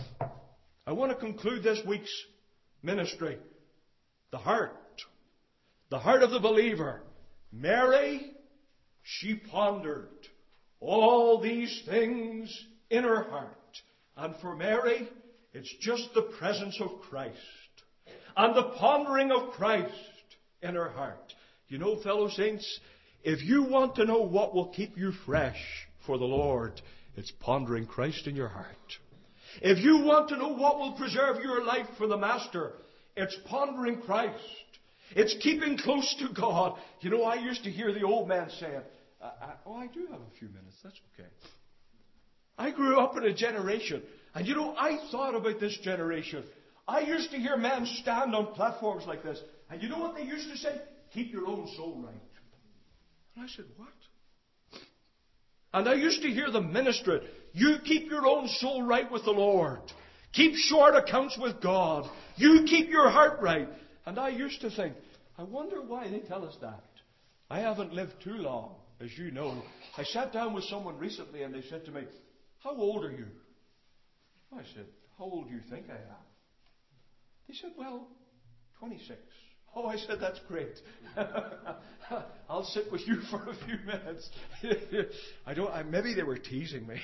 I want to conclude this week's ministry. The heart. The heart of the believer. Mary, she pondered all these things in her heart. And for Mary, it's just the presence of Christ. And the pondering of Christ in her heart. You know, fellow saints, if you want to know what will keep you fresh for the Lord, it's pondering Christ in your heart. If you want to know what will preserve your life for the Master, it's pondering Christ. It's keeping close to God. You know, I used to hear the old man say it. I, I, oh, I do have a few minutes. That's okay. I grew up in a generation, and you know, I thought about this generation. I used to hear men stand on platforms like this, and you know what they used to say? Keep your own soul right. And I said, what? And I used to hear them minister it. You keep your own soul right with the Lord. Keep short accounts with God. You keep your heart right. And I used to think, I wonder why they tell us that. I haven't lived too long, as you know. I sat down with someone recently and they said to me, how old are you? I said, how old do you think I am? He said, well, twenty-six. Oh, I said, that's great. I'll sit with you for a few minutes. I don't, I, maybe they were teasing me.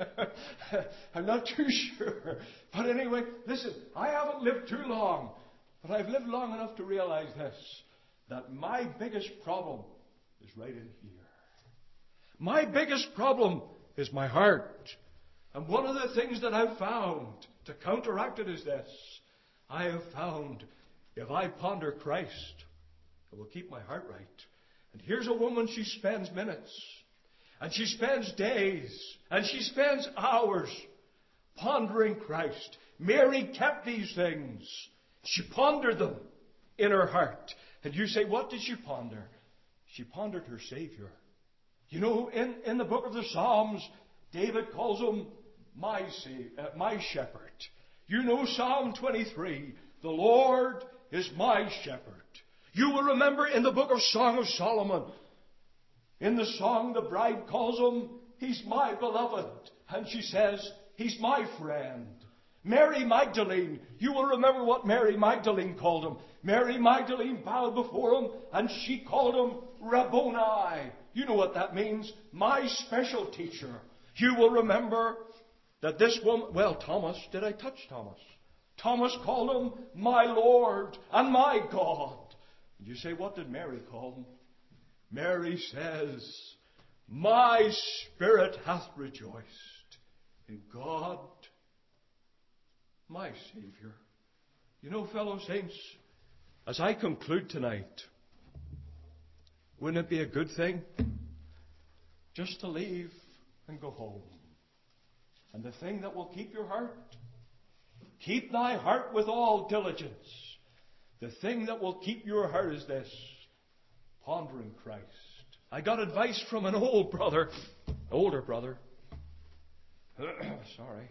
I'm not too sure. But anyway, listen, I haven't lived too long. But I've lived long enough to realize this, that my biggest problem is right in here. My biggest problem is my heart. And one of the things that I've found to counteract it is this. I have found if I ponder Christ, it will keep my heart right. And here's a woman, she spends minutes, and she spends days, and she spends hours pondering Christ. Mary kept these things. She pondered them in her heart. And you say, what did she ponder? She pondered her Savior. You know, in, in the book of the Psalms, David calls him my, uh, my shepherd. You know Psalm twenty-three, the Lord is my shepherd. You will remember in the book of Song of Solomon, in the song the bride calls him, he's my beloved. And she says, he's my friend. Mary Magdalene, you will remember what Mary Magdalene called him. Mary Magdalene bowed before him and she called him Rabboni. You know what that means? My special teacher. You will remember that this woman, well, Thomas, did I touch Thomas? Thomas called him my Lord and my God. And you say, what did Mary call him? Mary says, my spirit hath rejoiced in God, my Savior. You know, fellow saints, as I conclude tonight, wouldn't it be a good thing just to leave and go home? And the thing that will keep your heart, keep thy heart with all diligence. The thing that will keep your heart is this, pondering Christ. I got advice from an old brother, older brother. Sorry.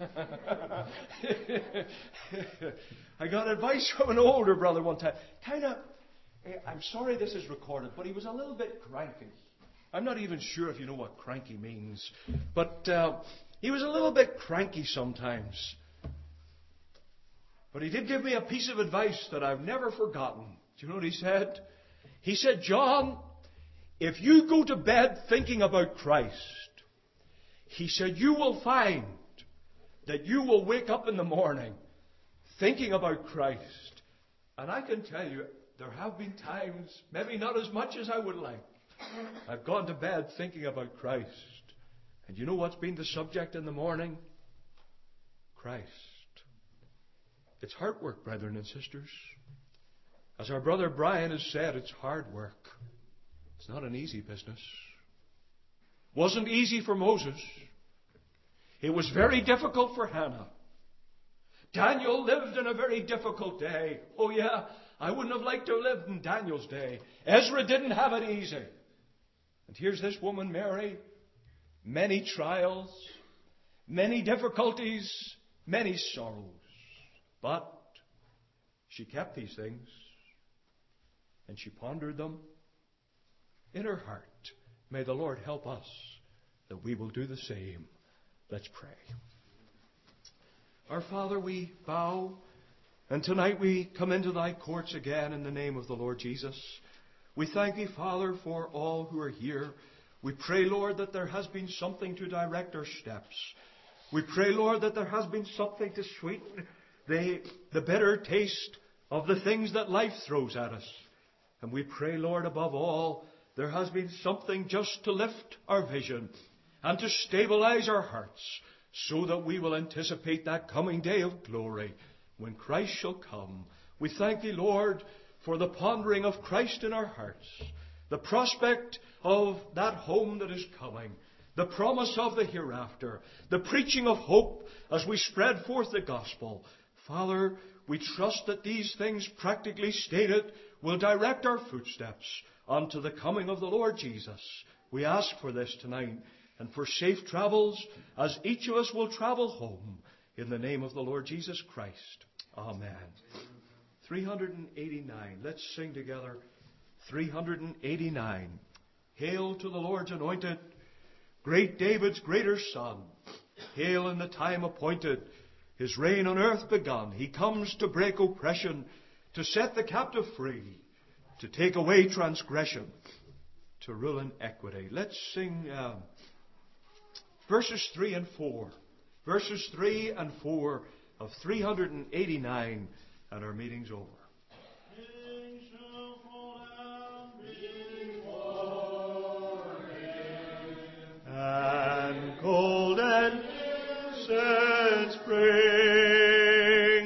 I got advice from an older brother one time. Kind of, I'm sorry this is recorded, but he was a little bit cranky. I'm not even sure if you know what cranky means. But uh, he was a little bit cranky sometimes. But he did give me a piece of advice that I've never forgotten. Do you know what he said? He said, John, if you go to bed thinking about Christ, he said, you will find that you will wake up in the morning thinking about Christ. And I can tell you, there have been times, maybe not as much as I would like, I've gone to bed thinking about Christ. And you know what's been the subject in the morning? Christ. It's hard work, brethren and sisters. As our brother Brian has said, it's hard work. It's not an easy business. Wasn't easy for Moses. It was very difficult for Hannah. Daniel lived in a very difficult day. Oh yeah, I wouldn't have liked to have lived in Daniel's day. Ezra didn't have it easy. And here's this woman, Mary. Many trials, many difficulties, many sorrows. But she kept these things. And she pondered them in her heart. May the Lord help us that we will do the same. Let's pray. Our Father, we bow, and tonight we come into thy courts again in the name of the Lord Jesus. We thank thee, Father, for all who are here. We pray, Lord, that there has been something to direct our steps. We pray, Lord, that there has been something to sweeten the, the bitter taste of the things that life throws at us. And we pray, Lord, above all, there has been something just to lift our vision and to stabilize our hearts so that we will anticipate that coming day of glory when Christ shall come. We thank thee, Lord, for the pondering of Christ in our hearts, the prospect of that home that is coming, the promise of the hereafter, the preaching of hope as we spread forth the gospel. Father, we trust that these things practically stated will direct our footsteps unto the coming of the Lord Jesus. We ask for this tonight and for safe travels as each of us will travel home in the name of the Lord Jesus Christ. Amen. three eighty-nine. Let's sing together. three eighty-nine. Hail to the Lord's anointed, great David's greater son. Hail in the time appointed, his reign on earth begun. He comes to break oppression, to set the captive free, to take away transgression, to rule in equity. Let's sing um, verses three and four. Verses three and four of three eighty-nine, and our meeting's over. And golden incense bring,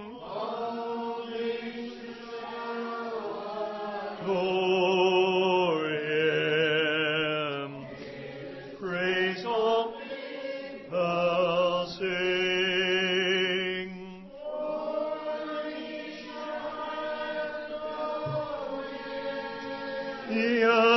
for him praise all people sing. Yeah.